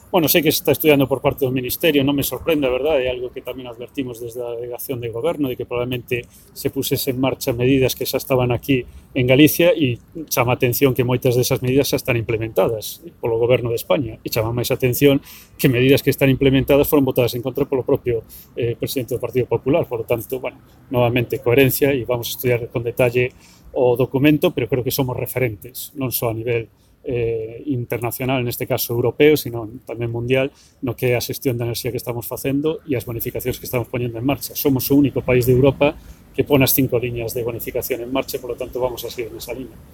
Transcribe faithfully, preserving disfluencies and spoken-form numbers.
Bueno, sei que se está estudiando por parte do Ministerio, non me sorprende, a verdade, é algo que tamén advertimos desde a delegación de goberno, de que probablemente se pusese en marcha medidas que xa estaban aquí en Galicia e chama a atención que moitas desas medidas xa están implementadas polo goberno de España e chama máis atención que medidas que están implementadas foron votadas en contra polo propio eh, presidente do Partido Popular. Por lo tanto, bueno, novamente coherencia e vamos a estudiar con detalle o documento, pero creo que somos referentes, non só a nivel eh, internacional, neste caso europeo, sino tamén mundial, no que é a xestión da enerxía que estamos facendo e as bonificacións que estamos poñendo en marcha. Somos o único país de Europa que pon as cinco liñas de bonificación en marcha, por lo tanto vamos a seguir nesa línea.